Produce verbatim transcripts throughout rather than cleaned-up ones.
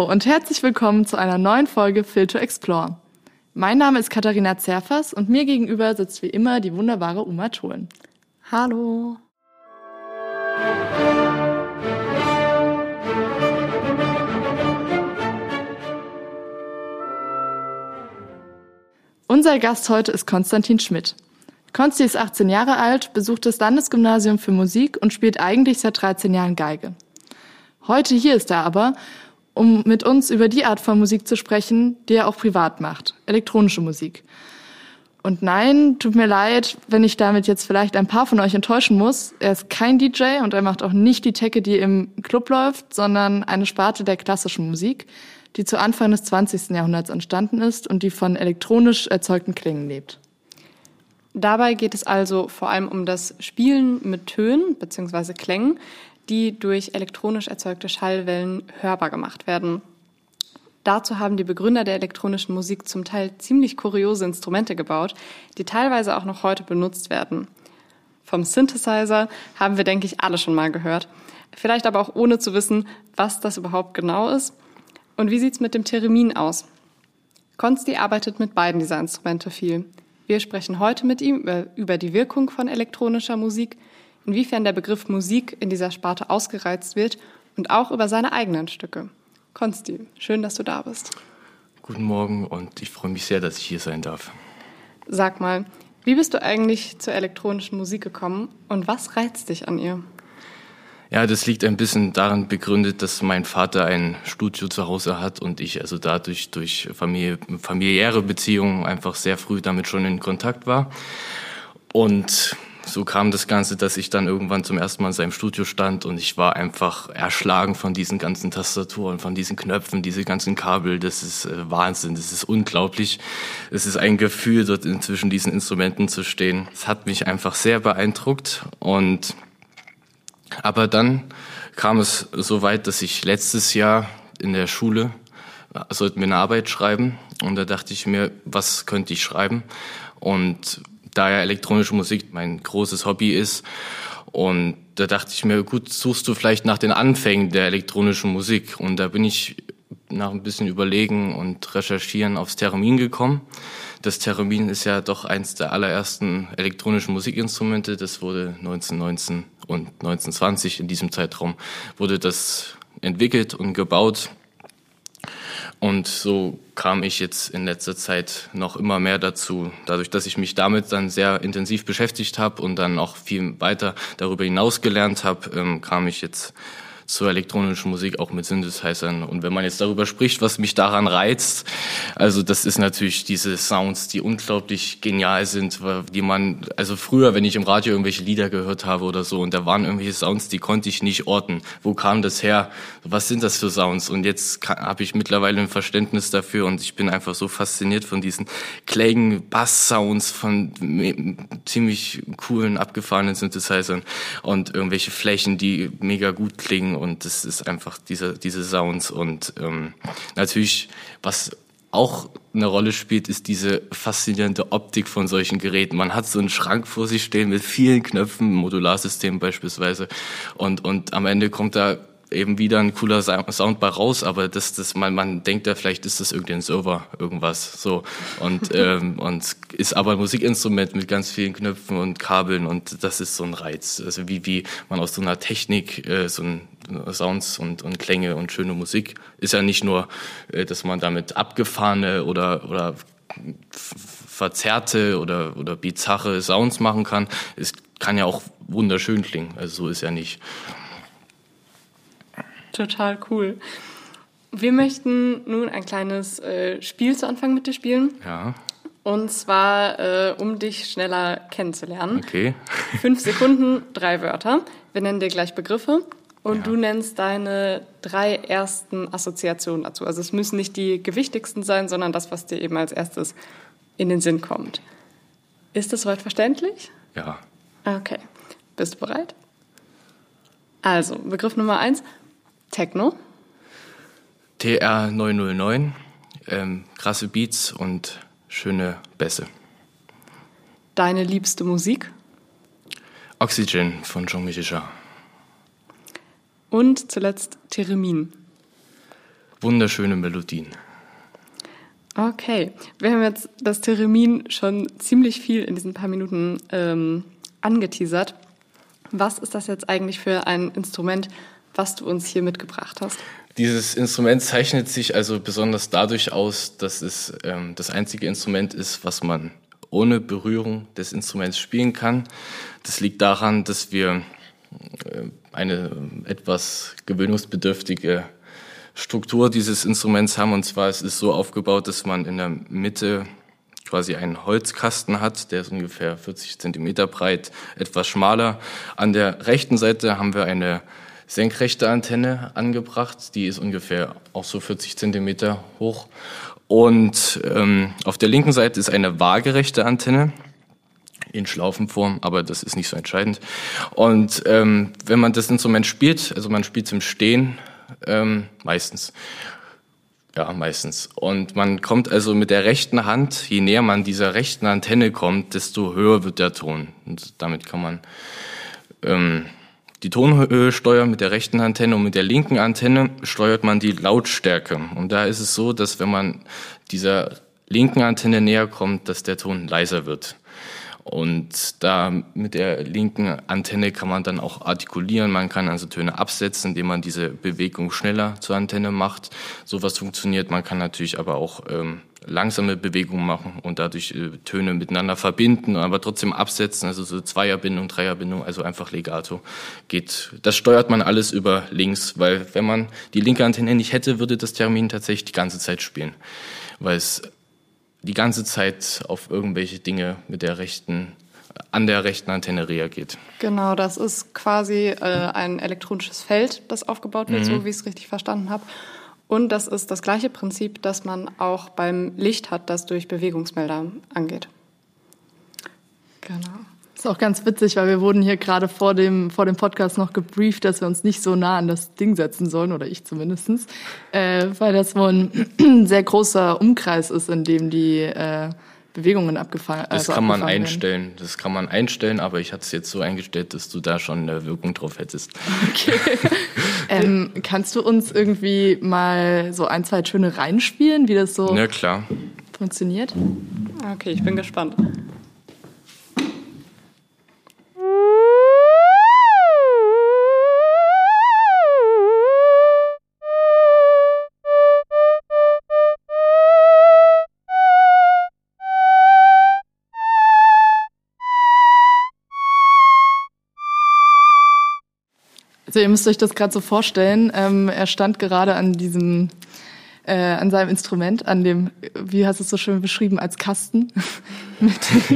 und herzlich willkommen zu einer neuen Folge Feel to Explore. Mein Name ist Katharina Zerfers und mir gegenüber sitzt wie immer die wunderbare Uma Tholen. Hallo. Unser Gast heute ist Konstantin Schmidt. Konsti ist achtzehn Jahre alt, besucht das Landesgymnasium für Musik und spielt eigentlich seit dreizehn Jahren Geige. Heute hier ist er aber, um mit uns über die Art von Musik zu sprechen, die er auch privat macht, elektronische Musik. Und nein, tut mir leid, wenn ich damit jetzt vielleicht ein paar von euch enttäuschen muss. Er ist kein D J und er macht auch nicht die Techno, die im Club läuft, sondern eine Sparte der klassischen Musik, die zu Anfang des zwanzigsten Jahrhunderts entstanden ist und die von elektronisch erzeugten Klängen lebt. Dabei geht es also vor allem um das Spielen mit Tönen bzw. Klängen, die durch elektronisch erzeugte Schallwellen hörbar gemacht werden. Dazu haben die Begründer der elektronischen Musik zum Teil ziemlich kuriose Instrumente gebaut, die teilweise auch noch heute benutzt werden. Vom Synthesizer haben wir, denke ich, alle schon mal gehört. Vielleicht aber auch ohne zu wissen, was das überhaupt genau ist. Und wie sieht's mit dem Theremin aus? Konsti arbeitet mit beiden dieser Instrumente viel. Wir sprechen heute mit ihm über, über die Wirkung von elektronischer Musik, inwiefern der Begriff Musik in dieser Sparte ausgereizt wird und auch über seine eigenen Stücke. Konsti, schön, dass du da bist. Guten Morgen und ich freue mich sehr, dass ich hier sein darf. Sag mal, wie bist du eigentlich zur elektronischen Musik gekommen und was reizt dich an ihr? Ja, das liegt ein bisschen daran begründet, dass mein Vater ein Studio zu Hause hat und ich also dadurch durch Familie, familiäre Beziehungen einfach sehr früh damit schon in Kontakt war. Und so kam das Ganze, dass ich dann irgendwann zum ersten Mal in seinem Studio stand und ich war einfach erschlagen von diesen ganzen Tastaturen, von diesen Knöpfen, diese ganzen Kabel. Das ist äh, Wahnsinn, das ist unglaublich. Es ist ein Gefühl, dort zwischen diesen Instrumenten zu stehen. Es hat mich einfach sehr beeindruckt und aber dann kam es so weit, dass ich letztes Jahr in der Schule sollten wir eine Arbeit schreiben und da dachte ich mir, was könnte ich schreiben? Und da ja elektronische Musik mein großes Hobby ist und da dachte ich mir, gut, suchst du vielleicht nach den Anfängen der elektronischen Musik und da bin ich nach ein bisschen Überlegen und Recherchieren aufs Theremin gekommen. Das Theremin ist ja doch eins der allerersten elektronischen Musikinstrumente. Das wurde neunzehnhundertneunzehn und neunzehnhundertzwanzig, in diesem Zeitraum, wurde das entwickelt und gebaut. Und so kam ich jetzt in letzter Zeit noch immer mehr dazu. Dadurch, dass ich mich damit dann sehr intensiv beschäftigt habe und dann auch viel weiter darüber hinaus gelernt habe, ähm, kam ich jetzt zur elektronischen Musik, auch mit Synthesizern. Und wenn man jetzt darüber spricht, was mich daran reizt, also das ist natürlich diese Sounds, die unglaublich genial sind, die man, also früher, wenn ich im Radio irgendwelche Lieder gehört habe oder so, und da waren irgendwelche Sounds, die konnte ich nicht orten. Wo kam das her? Was sind das für Sounds? Und jetzt habe ich mittlerweile ein Verständnis dafür und ich bin einfach so fasziniert von diesen Klängen, Bass-Sounds, von ziemlich coolen, abgefahrenen Synthesizern und irgendwelche Flächen, die mega gut klingen. Und das ist einfach diese, diese Sounds. Und ähm, natürlich, was auch eine Rolle spielt, ist diese faszinierende Optik von solchen Geräten. Man hat so einen Schrank vor sich stehen mit vielen Knöpfen, Modularsystem beispielsweise. Und, und am Ende kommt da eben wieder ein cooler Sound bei raus, aber das, das man, man denkt ja, vielleicht ist das irgendein Server, irgendwas so und ähm, und ist aber ein Musikinstrument mit ganz vielen Knöpfen und Kabeln und das ist so ein Reiz, also wie wie man aus so einer Technik äh, so ein Sounds und und Klänge und schöne Musik ist ja nicht nur, äh, dass man damit abgefahrene oder oder verzerrte oder oder bizarre Sounds machen kann, es kann ja auch wunderschön klingen, also so ist ja nicht. Total cool. Wir möchten nun ein kleines äh, Spiel zu Anfang mit dir spielen. Ja. Und zwar, äh, um dich schneller kennenzulernen. Okay. Fünf Sekunden, drei Wörter. Wir nennen dir gleich Begriffe und ja. Du nennst deine drei ersten Assoziationen dazu. Also es müssen nicht die gewichtigsten sein, sondern das, was dir eben als erstes in den Sinn kommt. Ist das soweit verständlich? Ja. Okay. Bist du bereit? Also, Begriff Nummer eins. Techno. T R neunhundertneun, ähm, krasse Beats und schöne Bässe. Deine liebste Musik? Oxygen von Jean-Michel Jarre. Und zuletzt Theremin. wunderschöne Melodien. Okay, wir haben jetzt das Theremin schon ziemlich viel in diesen paar Minuten ähm, angeteasert. Was ist das jetzt eigentlich für ein Instrument, was du uns hier mitgebracht hast? Dieses Instrument zeichnet sich also besonders dadurch aus, dass es ähm, das einzige Instrument ist, was man ohne Berührung des Instruments spielen kann. Das liegt daran, dass wir äh, eine etwas gewöhnungsbedürftige Struktur dieses Instruments haben. Und zwar es ist so aufgebaut, dass man in der Mitte quasi einen Holzkasten hat, der ist ungefähr vierzig Zentimeter breit, etwas schmaler. An der rechten Seite haben wir eine senkrechte Antenne angebracht, die ist ungefähr auch so vierzig Zentimeter hoch. Und ähm, auf der linken Seite ist eine waagerechte Antenne in Schlaufenform, aber das ist nicht so entscheidend. Und ähm, wenn man das Instrument spielt, also man spielt zum Stehen, ähm, meistens, ja meistens. Und man kommt also mit der rechten Hand, je näher man dieser rechten Antenne kommt, desto höher wird der Ton. Und damit kann man ähm, die Tonhöhe steuern mit der rechten Antenne und mit der linken Antenne steuert man die Lautstärke. Und da ist es so, dass wenn man dieser linken Antenne näher kommt, dass der Ton leiser wird. Und da mit der linken Antenne kann man dann auch artikulieren. Man kann also Töne absetzen, indem man diese Bewegung schneller zur Antenne macht. Sowas funktioniert. Man kann natürlich aber auch ähm, langsame Bewegungen machen und dadurch äh, Töne miteinander verbinden, aber trotzdem absetzen. Also so Zweierbindung, Dreierbindung, also einfach Legato geht. Das steuert man alles über links, weil wenn man die linke Antenne nicht hätte, würde das Theremin tatsächlich die ganze Zeit spielen, weil es die ganze Zeit auf irgendwelche Dinge mit der rechten, an der rechten Antenne reagiert. Genau, das ist quasi äh, ein elektronisches Feld, das aufgebaut wird, mhm. so wie ich es richtig verstanden habe. Und das ist das gleiche Prinzip, das man auch beim Licht hat, das durch Bewegungsmelder angeht. Genau. Das ist auch ganz witzig, weil wir wurden hier gerade vor dem, vor dem Podcast noch gebrieft, dass wir uns nicht so nah an das Ding setzen sollen, oder ich zumindest, äh, weil das wohl ein sehr großer Umkreis ist, in dem die äh, Bewegungen abgefangen werden. Das also kann man einstellen, werden. das kann man einstellen, aber ich hatte es jetzt so eingestellt, dass du da schon eine Wirkung drauf hättest. Okay. ähm, kannst du uns irgendwie mal so ein, zwei Töne reinspielen, wie das so ja, klar. funktioniert? Okay, ich bin gespannt. Also ihr müsst euch das gerade so vorstellen, ähm, er stand gerade an diesem, äh, an seinem Instrument, an dem, wie hast du es so schön beschrieben, als Kasten. Mit,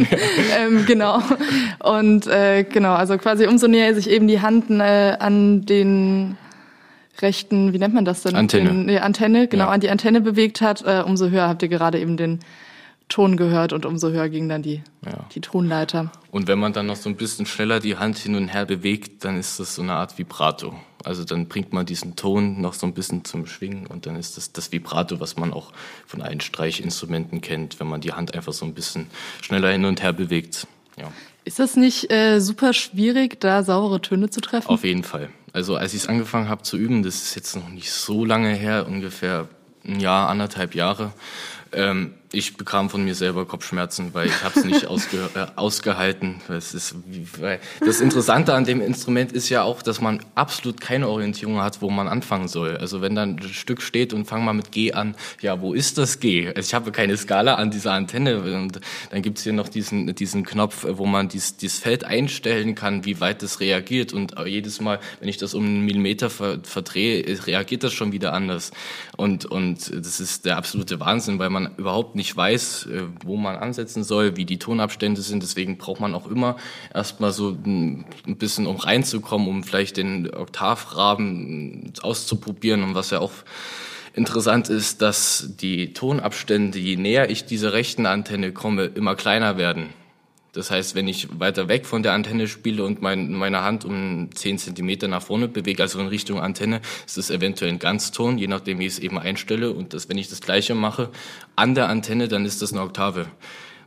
ähm, genau. Und äh, genau, also quasi umso näher sich eben die Hand äh, an den rechten, wie nennt man das denn? Antenne. Den, die Antenne, genau, ja. an die Antenne bewegt hat, äh, umso höher habt ihr gerade eben den Ton gehört und umso höher ging dann die, ja. die Tonleiter. Und wenn man dann noch so ein bisschen schneller die Hand hin und her bewegt, dann ist das so eine Art Vibrato. Also dann bringt man diesen Ton noch so ein bisschen zum Schwingen und dann ist das das Vibrato, was man auch von allen Streichinstrumenten kennt, wenn man die Hand einfach so ein bisschen schneller hin und her bewegt. Ja. Ist das nicht äh, super schwierig, da saubere Töne zu treffen? Auf jeden Fall. Also als ich es angefangen habe zu üben, das ist jetzt noch nicht so lange her, ungefähr ein Jahr, anderthalb Jahre, ähm, ich bekam von mir selber Kopfschmerzen, weil ich habe es nicht ausge, äh, ausgehalten. Das ist, weil das Interessante an dem Instrument ist ja auch, dass man absolut keine Orientierung hat, wo man anfangen soll. Also wenn dann ein Stück steht und fang mal mit G an, ja, wo ist das G? Also ich habe keine Skala an dieser Antenne und dann gibt's hier noch diesen diesen Knopf, wo man dies, dieses Feld einstellen kann, wie weit das reagiert und jedes Mal, wenn ich das um einen Millimeter ver, verdrehe, reagiert das schon wieder anders. Und und das ist der absolute Wahnsinn, weil man überhaupt nicht weiß, wo man ansetzen soll, wie die Tonabstände sind. Deswegen braucht man auch immer erstmal so ein bisschen, um reinzukommen, um vielleicht den Oktavrahmen auszuprobieren. Und was ja auch interessant ist, dass die Tonabstände, je näher ich dieser rechten Antenne komme, immer kleiner werden. Das heißt, wenn ich weiter weg von der Antenne spiele und mein, meine Hand um zehn Zentimeter nach vorne bewege, also in Richtung Antenne, ist es eventuell ein Ganzton, je nachdem, wie ich es eben einstelle. Und das, wenn ich das Gleiche mache an der Antenne, dann ist das eine Oktave.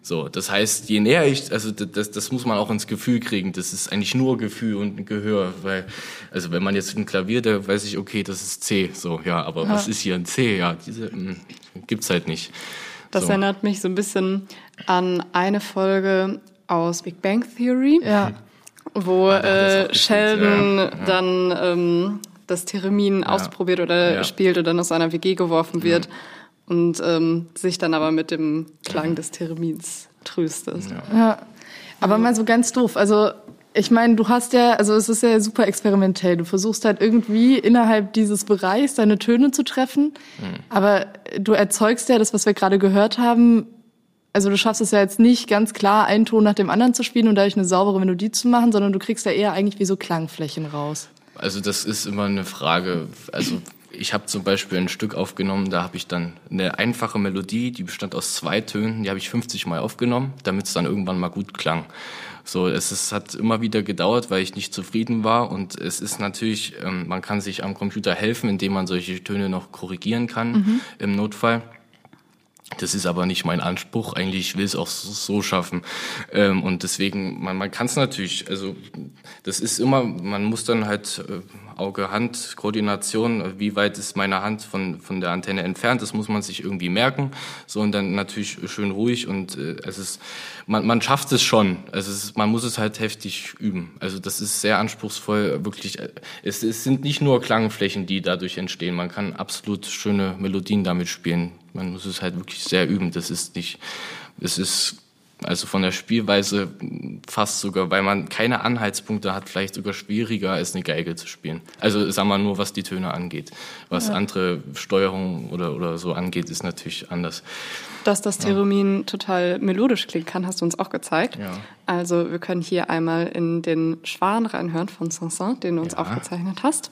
So, das heißt, je näher ich, also das, das muss man auch ins Gefühl kriegen. Das ist eigentlich nur Gefühl und Gehör, weil, also wenn man jetzt ein Klavier, da weiß ich, okay, das ist C, so, ja, aber ja. was ist hier ein C? Ja, diese mh, gibt's halt nicht. Das so. erinnert mich so ein bisschen an eine Folge aus Big Bang Theory, ja. wo ah, äh, Sheldon ja, ja. dann ähm, das Theremin ja. ausprobiert oder ja. spielt oder dann aus seiner W G geworfen wird. Ja. Und ähm, sich dann aber mit dem Klang des Theremins tröstet. Ja. ja, aber mal so ganz doof. Also ich meine, du hast ja, also es ist ja super experimentell. Du versuchst halt irgendwie innerhalb dieses Bereichs deine Töne zu treffen. Mhm. Aber du erzeugst ja das, was wir gerade gehört haben. Also du schaffst es ja jetzt nicht ganz klar, einen Ton nach dem anderen zu spielen und dadurch eine saubere Melodie zu machen, sondern du kriegst ja eher eigentlich wie so Klangflächen raus. Also das ist immer eine Frage, also ich habe zum Beispiel ein Stück aufgenommen, da habe ich dann eine einfache Melodie, die bestand aus zwei Tönen, die habe ich fünfzig Mal aufgenommen, damit es dann irgendwann mal gut klang. So, es ist, hat immer wieder gedauert, weil ich nicht zufrieden war und es ist natürlich, ähm, man kann sich am Computer helfen, indem man solche Töne noch korrigieren kann mhm. im Notfall. Das ist aber nicht mein Anspruch. Eigentlich ich will es auch so schaffen. Ähm, und deswegen, man, man kann es natürlich, also das ist immer, man muss dann halt äh, Auge-Hand-Koordination, wie weit ist meine Hand von von der Antenne entfernt, das muss man sich irgendwie merken. So und dann natürlich schön ruhig und äh, es ist, man, man schafft es schon. Also es ist, man muss es halt heftig üben. Also das ist sehr anspruchsvoll, wirklich. Es, es sind nicht nur Klangflächen, die dadurch entstehen. Man kann absolut schöne Melodien damit spielen. Man muss es halt wirklich sehr üben. Das ist nicht, es ist also von der Spielweise fast sogar, weil man keine Anhaltspunkte hat, vielleicht sogar schwieriger als eine Geige zu spielen. Also sagen wir nur, was die Töne angeht. Was ja. andere Steuerung oder oder so angeht, ist natürlich anders. Dass das Theremin ja. total melodisch klingen kann, hast du uns auch gezeigt. Ja. Also wir können hier einmal in den Schwan reinhören von Saint-Saëns, den du uns ja. aufgezeichnet hast.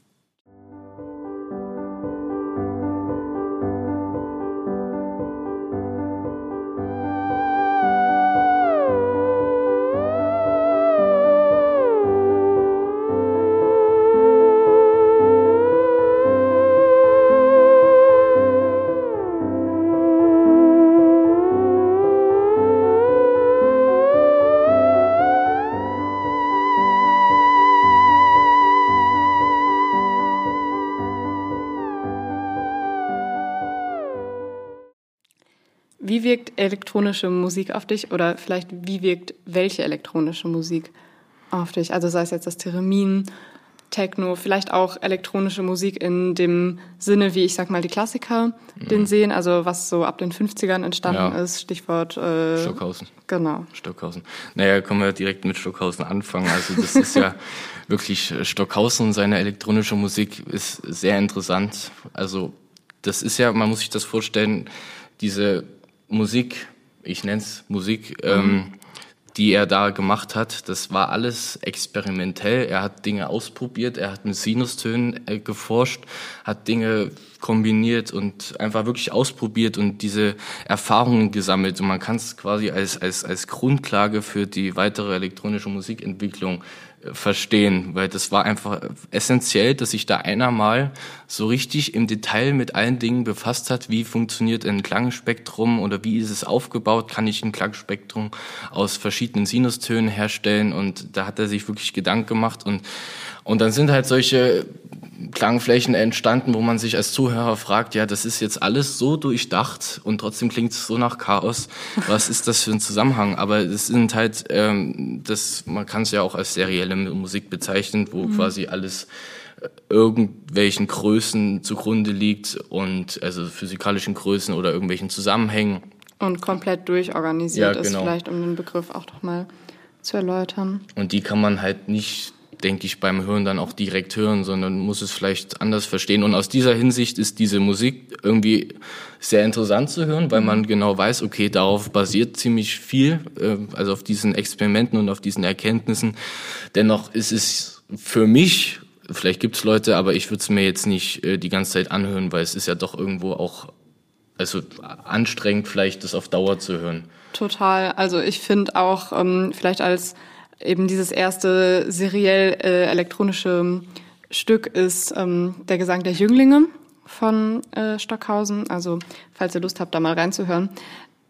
Wie wirkt elektronische Musik auf dich oder vielleicht wie wirkt welche elektronische Musik auf dich? Also sei es jetzt das Theremin, Techno, vielleicht auch elektronische Musik in dem Sinne, wie ich sag mal die Klassiker mhm. den sehen, also was so ab den fünfzigern entstanden ja. ist, Stichwort äh, Stockhausen. Genau. Stockhausen. Naja, können wir direkt mit Stockhausen anfangen. Also das ist ja wirklich, Stockhausen und seine elektronische Musik ist sehr interessant. Also das ist ja, man muss sich das vorstellen, diese Musik, ich nenne es Musik, mhm. ähm, die er da gemacht hat, das war alles experimentell. Er hat Dinge ausprobiert, er hat mit Sinustönen äh, geforscht, hat Dinge kombiniert und einfach wirklich ausprobiert und diese Erfahrungen gesammelt. Und man kann es quasi als, als, als Grundlage für die weitere elektronische Musikentwicklung verstehen, weil das war einfach essentiell, dass sich da einer mal so richtig im Detail mit allen Dingen befasst hat, wie funktioniert ein Klangspektrum oder wie ist es aufgebaut, kann ich ein Klangspektrum aus verschiedenen Sinustönen herstellen und da hat er sich wirklich Gedanken gemacht und und dann sind halt solche Klangflächen entstanden, wo man sich als Zuhörer fragt, ja, das ist jetzt alles so durchdacht und trotzdem klingt es so nach Chaos. Was ist das für ein Zusammenhang? Aber es sind halt, ähm, das, man kann es ja auch als serielle Musik bezeichnen, wo mhm. quasi alles irgendwelchen Größen zugrunde liegt und also physikalischen Größen oder irgendwelchen Zusammenhängen. Und komplett durchorganisiert ja, genau. ist, vielleicht um den Begriff auch noch mal zu erläutern. Und die kann man halt nicht, denke ich, beim Hören dann auch direkt hören, sondern muss es vielleicht anders verstehen. Und aus dieser Hinsicht ist diese Musik irgendwie sehr interessant zu hören, weil man genau weiß, okay, darauf basiert ziemlich viel, also auf diesen Experimenten und auf diesen Erkenntnissen. Dennoch ist es für mich, vielleicht gibt es Leute, aber ich würde es mir jetzt nicht die ganze Zeit anhören, weil es ist ja doch irgendwo auch also anstrengend, vielleicht das auf Dauer zu hören. Total. Also ich finde auch ähm, vielleicht als eben dieses erste seriell äh, elektronische Stück ist ähm, der Gesang der Jünglinge von äh, Stockhausen. Also falls ihr Lust habt, da mal reinzuhören.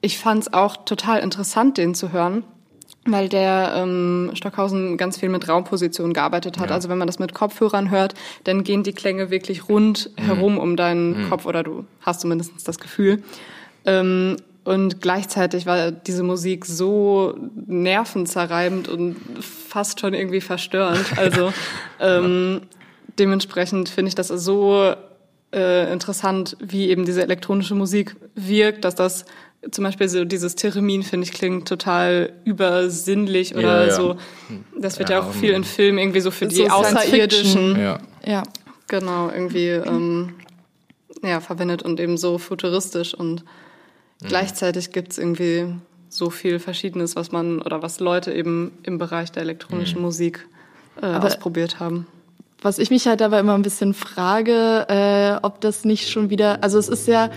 ich fand es auch total interessant, den zu hören, weil der ähm, Stockhausen ganz viel mit Raumpositionen gearbeitet hat. Ja. Also wenn man das mit Kopfhörern hört, dann gehen die Klänge wirklich rund mhm. herum um deinen mhm. Kopf, oder du hast zumindest das Gefühl. Ähm, und gleichzeitig war diese Musik so nervenzerreibend und fast schon irgendwie verstörend. Also ähm, dementsprechend finde ich das so äh, interessant, wie eben diese elektronische Musik wirkt, dass das zum Beispiel so dieses Theremin, finde ich, klingt total übersinnlich oder ja, ja. so. Das wird ja, ja auch viel in Filmen irgendwie so für die so Außerirdischen. Ja. ja. Genau, irgendwie ähm, ja, verwendet und eben so futuristisch. Und mhm. gleichzeitig gibt's irgendwie so viel Verschiedenes, was man oder was Leute eben im Bereich der elektronischen mhm. Musik äh, ausprobiert haben. Was ich mich halt dabei immer ein bisschen frage, äh, ob das nicht schon wieder, also es ist ja,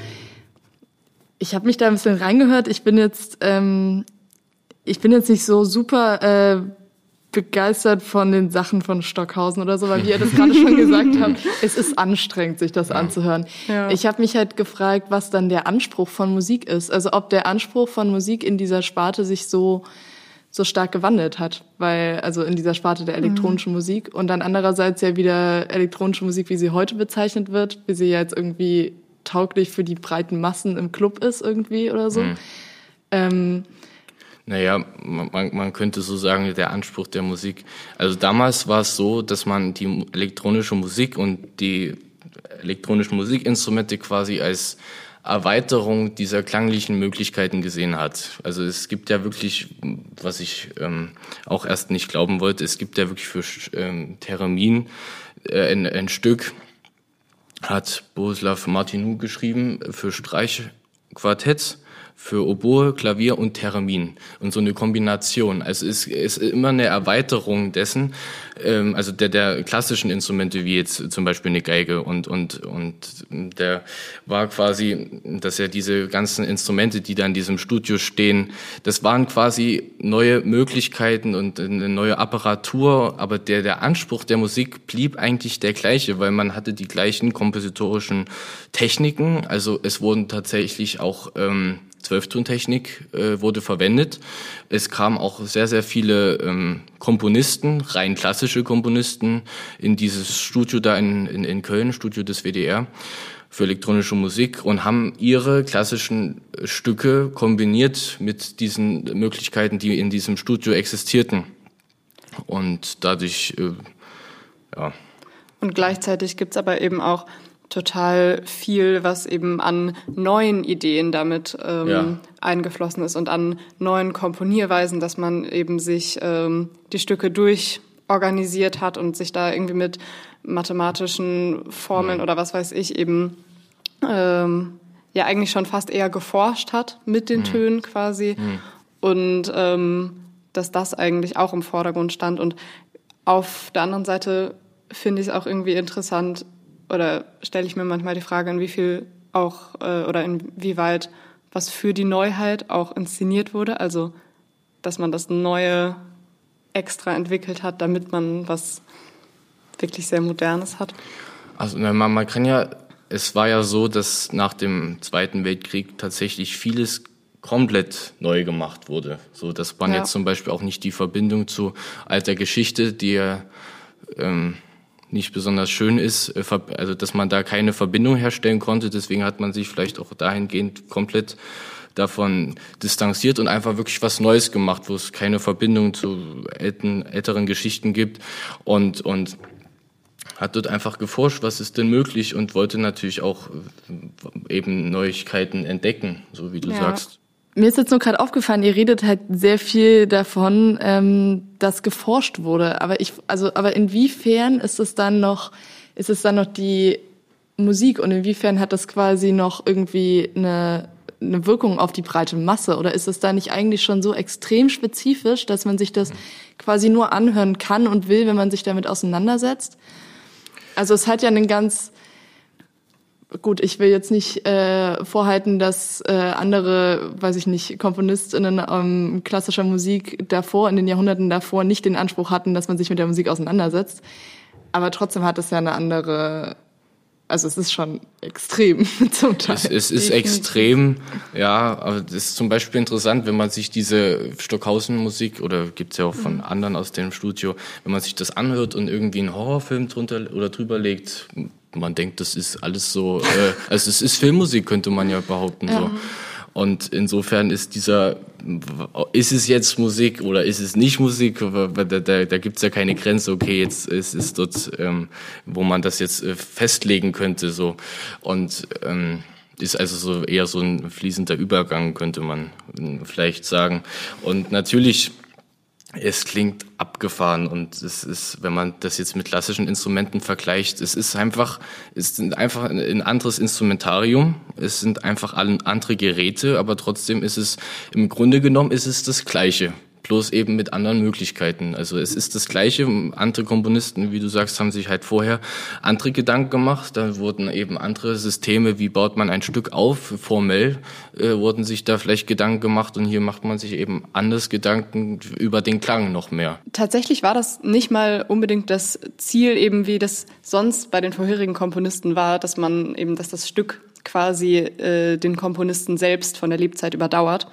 ich habe mich da ein bisschen reingehört. Ich bin jetzt, ähm, ich bin jetzt nicht so super äh, begeistert von den Sachen von Stockhausen oder so, weil wie ihr das gerade schon gesagt habt, es ist anstrengend, sich das ja. anzuhören. Ja. Ich habe mich halt gefragt, was dann der Anspruch von Musik ist. Also ob der Anspruch von Musik in dieser Sparte sich so so stark gewandelt hat, weil also in dieser Sparte der elektronischen mhm. Musik und dann andererseits ja wieder elektronische Musik, wie sie heute bezeichnet wird, wie sie ja jetzt irgendwie tauglich für die breiten Massen im Club ist irgendwie oder so. Mhm. Ähm, naja, man, man könnte so sagen, der Anspruch der Musik. Also damals war es so, dass man die elektronische Musik und die elektronischen Musikinstrumente quasi als Erweiterung dieser klanglichen Möglichkeiten gesehen hat. Also es gibt ja wirklich, was ich ähm, auch erst nicht glauben wollte, es gibt ja wirklich für ähm, Theremin äh, ein, ein Stück, hat Bohuslav Martinu geschrieben, für Streichquartett, für Oboe, Klavier und Theremin. Und so eine Kombination. Also es ist immer eine Erweiterung dessen, ähm, also der, der klassischen Instrumente, wie jetzt zum Beispiel eine Geige. Und, und, und der war quasi, dass ja diese ganzen Instrumente, die da in diesem Studio stehen, das waren quasi neue Möglichkeiten und eine neue Apparatur. Aber der, der Anspruch der Musik blieb eigentlich der gleiche, weil man hatte die gleichen kompositorischen Techniken. Also es wurden tatsächlich auch ähm, Zwölftontechnik äh, wurde verwendet. Es kamen auch sehr, sehr viele ähm, Komponisten, rein klassische Komponisten, in dieses Studio da in, in, in Köln, Studio des W D R für elektronische Musik und haben ihre klassischen Stücke kombiniert mit diesen Möglichkeiten, die in diesem Studio existierten. Und dadurch, äh, ja. Und gleichzeitig gibt's aber eben auch total viel, was eben an neuen Ideen damit ähm, ja. eingeflossen ist und an neuen Komponierweisen, dass man eben sich ähm, die Stücke durchorganisiert hat und sich da irgendwie mit mathematischen Formeln mhm. oder was weiß ich eben ähm, ja eigentlich schon fast eher geforscht hat mit den mhm. Tönen quasi mhm. und ähm, dass das eigentlich auch im Vordergrund stand. Und auf der anderen Seite finde ich es auch irgendwie interessant, oder stelle ich mir manchmal die Frage, in wie viel auch äh, oder inwieweit was für die Neuheit auch inszeniert wurde, also dass man das Neue extra entwickelt hat, damit man was wirklich sehr Modernes hat. Also man, man kann ja, es war ja so, dass nach dem Zweiten Weltkrieg tatsächlich vieles komplett neu gemacht wurde, so dass man ja. jetzt zum Beispiel auch nicht die Verbindung zu alter Geschichte, die ja ähm, nicht besonders schön ist, also dass man da keine Verbindung herstellen konnte. Deswegen hat man sich vielleicht auch dahingehend komplett davon distanziert und einfach wirklich was Neues gemacht, wo es keine Verbindung zu älten, älteren Geschichten gibt und und hat dort einfach geforscht, was ist denn möglich und wollte natürlich auch eben Neuigkeiten entdecken, so wie du ja. sagst. Mir ist jetzt nur gerade aufgefallen, ihr redet halt sehr viel davon, ähm, dass geforscht wurde. Aber ich, also, aber inwiefern ist es dann noch, ist es dann noch die Musik und inwiefern hat das quasi noch irgendwie eine, eine Wirkung auf die breite Masse? Oder ist es da nicht eigentlich schon so extrem spezifisch, dass man sich das quasi nur anhören kann und will, wenn man sich damit auseinandersetzt? Also es hat ja einen ganz Gut, ich will jetzt nicht äh, vorhalten, dass äh, andere, weiß ich nicht, KomponistInnen ähm, klassischer Musik davor, in den Jahrhunderten davor, nicht den Anspruch hatten, dass man sich mit der Musik auseinandersetzt. Aber trotzdem hat es ja eine andere also es ist schon extrem zum Teil. Es, es ist extrem, ja, aber das ist zum Beispiel interessant, wenn man sich diese Stockhausen-Musik, oder gibt's ja auch von mhm. anderen aus dem Studio, wenn man sich das anhört und irgendwie einen Horrorfilm drunter oder drüber legt, man denkt, das ist alles so, äh, also es ist Filmmusik, könnte man ja behaupten, ja. so. Und insofern ist dieser, ist es jetzt Musik oder ist es nicht Musik? Da, da, da gibt es ja keine Grenze. Okay, jetzt ist es dort, ähm, wo man das jetzt äh, festlegen könnte. So. Und ähm, ist also so eher so ein fließender Übergang, könnte man vielleicht sagen. Und natürlich, es klingt abgefahren und es ist, wenn man das jetzt mit klassischen Instrumenten vergleicht, es ist einfach, es ist einfach ein anderes Instrumentarium, es sind einfach andere Geräte, aber trotzdem ist es, im Grunde genommen ist es das Gleiche. Bloß eben mit anderen Möglichkeiten. Also es ist das Gleiche. Andere Komponisten, wie du sagst, haben sich halt vorher andere Gedanken gemacht. Da wurden eben andere Systeme, wie baut man ein Stück auf, formell äh, wurden sich da vielleicht Gedanken gemacht. Und hier macht man sich eben anders Gedanken über den Klang noch mehr. Tatsächlich war das nicht mal unbedingt das Ziel, eben wie das sonst bei den vorherigen Komponisten war, dass man eben, dass das Stück quasi äh, den Komponisten selbst von der Lebzeit überdauert.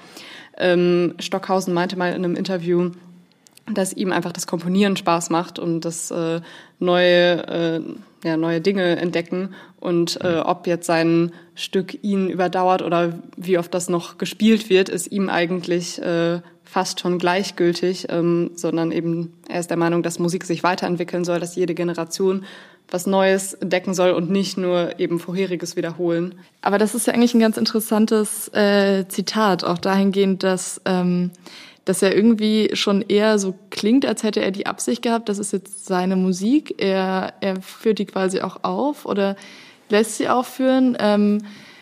Ähm, Stockhausen meinte mal in einem Interview, dass ihm einfach das Komponieren Spaß macht und das äh, neue, äh, ja, neue Dinge entdecken und äh, ob jetzt sein Stück ihn überdauert oder wie oft das noch gespielt wird, ist ihm eigentlich äh, fast schon gleichgültig, ähm, sondern eben er ist der Meinung, dass Musik sich weiterentwickeln soll, dass jede Generation was Neues entdecken soll und nicht nur eben Vorheriges wiederholen. Aber das ist ja eigentlich ein ganz interessantes äh, Zitat, auch dahingehend, dass, ähm, dass er irgendwie schon eher so klingt, als hätte er die Absicht gehabt, das ist jetzt seine Musik, er, er führt die quasi auch auf oder lässt sie aufführen, ähm,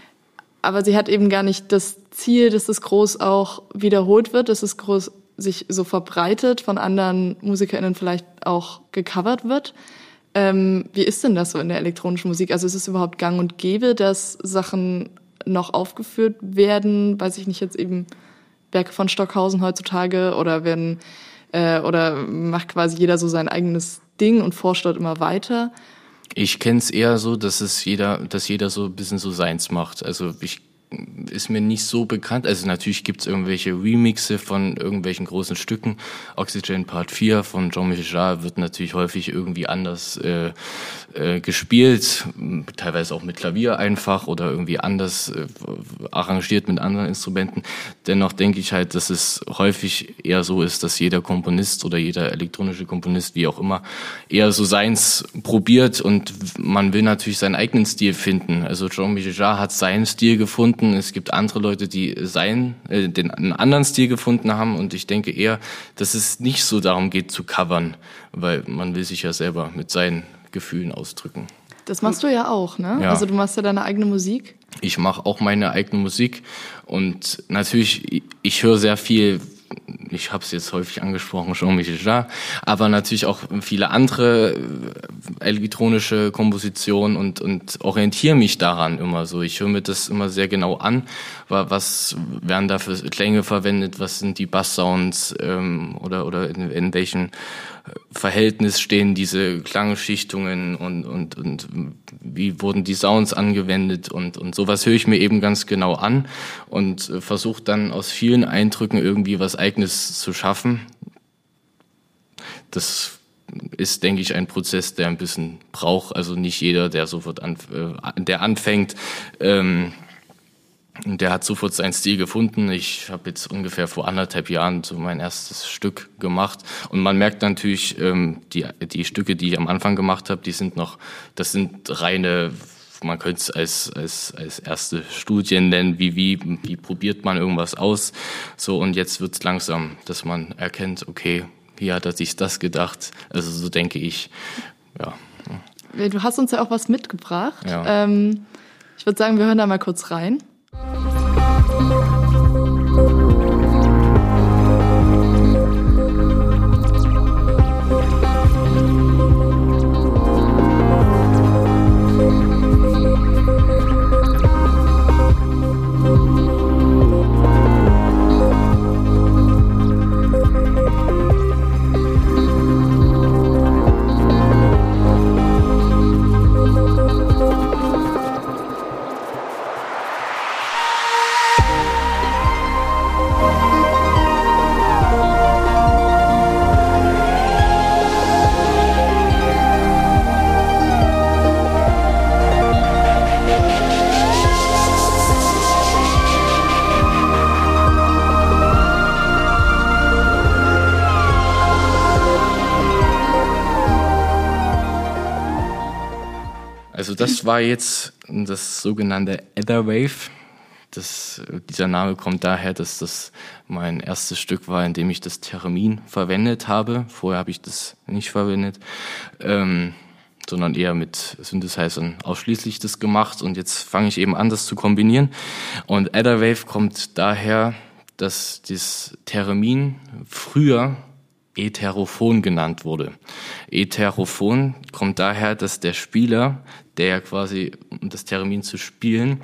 aber sie hat eben gar nicht das Ziel, dass das groß auch wiederholt wird, dass es groß sich so verbreitet, von anderen MusikerInnen vielleicht auch gecovert wird. Ähm, wie ist denn das so in der elektronischen Musik? Also ist es überhaupt gang und gäbe, dass Sachen noch aufgeführt werden? Weiß ich nicht, jetzt eben Werke von Stockhausen heutzutage oder werden äh, oder macht quasi jeder so sein eigenes Ding und forscht dort immer weiter? Ich kenne es eher so, dass es jeder, dass jeder so ein bisschen so seins macht. Also ich ist mir nicht so bekannt. Also natürlich gibt's irgendwelche Remixe von irgendwelchen großen Stücken. Oxygen Part vier von Jean-Michel Jarre wird natürlich häufig irgendwie anders äh, äh, gespielt, teilweise auch mit Klavier einfach oder irgendwie anders äh, arrangiert mit anderen Instrumenten. Dennoch denke ich halt, dass es häufig eher so ist, dass jeder Komponist oder jeder elektronische Komponist, wie auch immer, eher so seins probiert und man will natürlich seinen eigenen Stil finden. Also Jean-Michel Jarre hat seinen Stil gefunden. Es gibt andere Leute, die seinen, äh, den einen anderen Stil gefunden haben und ich denke eher, dass es nicht so darum geht zu covern, weil man will sich ja selber mit seinen Gefühlen ausdrücken. Das machst du ja auch, ne? Ja. Also du machst ja deine eigene Musik. Ich mache auch meine eigene Musik und natürlich, ich höre sehr viel, ich habe es jetzt häufig angesprochen, Jean-Michel Jarre, aber natürlich auch viele andere elektronische Kompositionen und und orientiere mich daran immer so. Ich höre mir das immer sehr genau an, was werden da für Klänge verwendet, was sind die Basssounds ähm, oder oder in, in welchem Verhältnis stehen diese Klangschichtungen und und und wie wurden die Sounds angewendet und und sowas höre ich mir eben ganz genau an und äh, versuche dann aus vielen Eindrücken irgendwie was Eigenes zu schaffen. Das ist, denke ich, ein Prozess, der ein bisschen braucht. Also nicht jeder, der sofort an, äh, der anfängt, ähm, der hat sofort seinen Stil gefunden. Ich habe jetzt ungefähr vor anderthalb Jahren so mein erstes Stück gemacht und man merkt natürlich, ähm, die die Stücke, die ich am Anfang gemacht habe, die sind noch, das sind reine, man könnte es als als als erste Studien nennen, wie wie wie probiert man irgendwas aus, so und jetzt wird's langsam, dass man erkennt, okay, hier hat er sich das gedacht. Also so denke ich, ja. Du hast uns ja auch was mitgebracht. Ja. Ähm, ich würde sagen, wir hören da mal kurz rein. Also das war jetzt das sogenannte Etherwave. Das, dieser Name kommt daher, dass das mein erstes Stück war, in dem ich das Theremin verwendet habe. Vorher habe ich das nicht verwendet, ähm, sondern eher mit Synthesizern ausschließlich das gemacht. Und jetzt fange ich eben an, das zu kombinieren. Und Etherwave kommt daher, dass das Theremin früher Ätherophon genannt wurde. Ätherophon kommt daher, dass der Spieler, der quasi, um das Theremin zu spielen,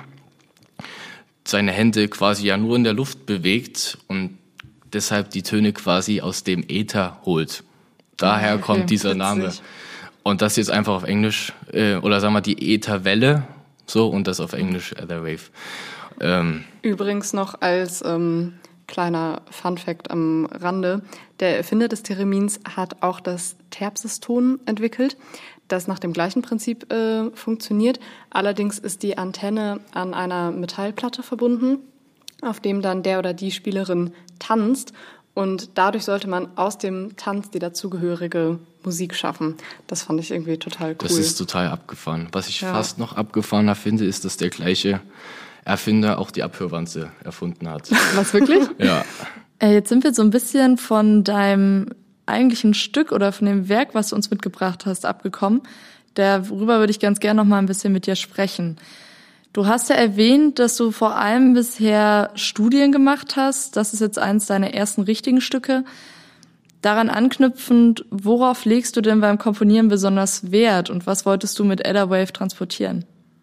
seine Hände quasi ja nur in der Luft bewegt und deshalb die Töne quasi aus dem Äther holt. Daher okay, kommt dieser witzig. Name. Und das jetzt einfach auf Englisch, äh, oder sagen wir die Ätherwelle, so, und das auf Englisch Etherwave. Ähm, Übrigens noch als ähm, kleiner Funfact am Rande, der Erfinder des Theremins hat auch das Terpsiston entwickelt, das nach dem gleichen Prinzip äh, funktioniert. Allerdings ist die Antenne an einer Metallplatte verbunden, auf dem dann der oder die Spielerin tanzt. Und dadurch sollte man aus dem Tanz die dazugehörige Musik schaffen. Das fand ich irgendwie total cool. Das ist total abgefahren. Was ich ja. fast noch abgefahrener finde, ist, dass der gleiche Erfinder auch die Abhörwanze erfunden hat. Was, wirklich? Ja. Äh, jetzt sind wir so ein bisschen von deinem eigentlichen Stück oder von dem Werk, was du uns mitgebracht hast, abgekommen. Darüber würde ich ganz gerne noch mal ein bisschen mit dir sprechen. Du hast ja erwähnt, dass du vor allem bisher Studien gemacht hast. Das ist jetzt eins deiner ersten richtigen Stücke. Daran anknüpfend, worauf legst du denn beim Komponieren besonders Wert und was wolltest du mit Etherwave transportieren?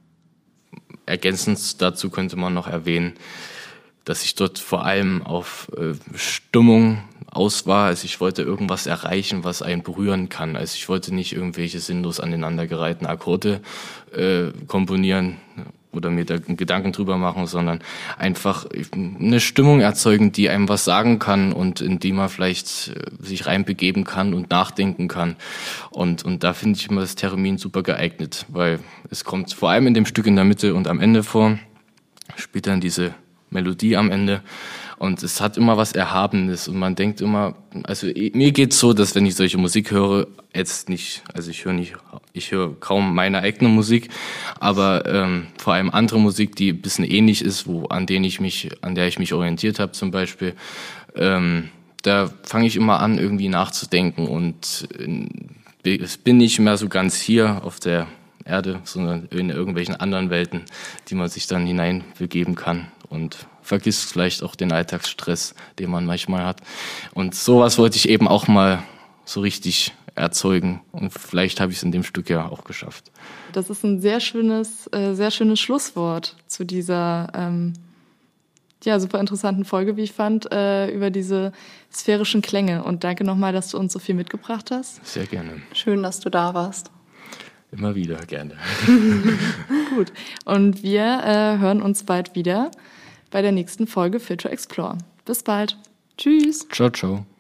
Ergänzend dazu könnte man noch erwähnen, dass ich dort vor allem auf äh, Stimmung aus war. Also ich wollte irgendwas erreichen, was einen berühren kann. Also ich wollte nicht irgendwelche sinnlos aneinandergereihten Akkorde äh, komponieren oder mir da Gedanken drüber machen, sondern einfach eine Stimmung erzeugen, die einem was sagen kann und in die man vielleicht äh, sich reinbegeben kann und nachdenken kann. Und und da finde ich immer das Theremin super geeignet, weil es kommt vor allem in dem Stück in der Mitte und am Ende vor, spielt dann diese Melodie am Ende und es hat immer was Erhabenes und man denkt immer, also mir geht's so, dass wenn ich solche Musik höre, jetzt nicht, also ich höre nicht, ich höre kaum meine eigene Musik, aber ähm, vor allem andere Musik, die ein bisschen ähnlich ist, wo an denen ich mich, an der ich mich orientiert habe zum Beispiel, ähm, da fange ich immer an, irgendwie nachzudenken und äh, es bin nicht mehr so ganz hier auf der Erde, sondern in irgendwelchen anderen Welten, die man sich dann hineinbegeben kann und vergisst vielleicht auch den Alltagsstress, den man manchmal hat. Und sowas wollte ich eben auch mal so richtig erzeugen und vielleicht habe ich es in dem Stück ja auch geschafft. Das ist ein sehr schönes, äh, sehr schönes Schlusswort zu dieser ähm, ja super interessanten Folge, wie ich fand, äh, über diese sphärischen Klänge. Und danke nochmal, dass du uns so viel mitgebracht hast. Sehr gerne. Schön, dass du da warst. Immer wieder, gerne. Gut. Und wir äh, hören uns bald wieder bei der nächsten Folge Future Explore. Bis bald. Tschüss. Ciao, ciao.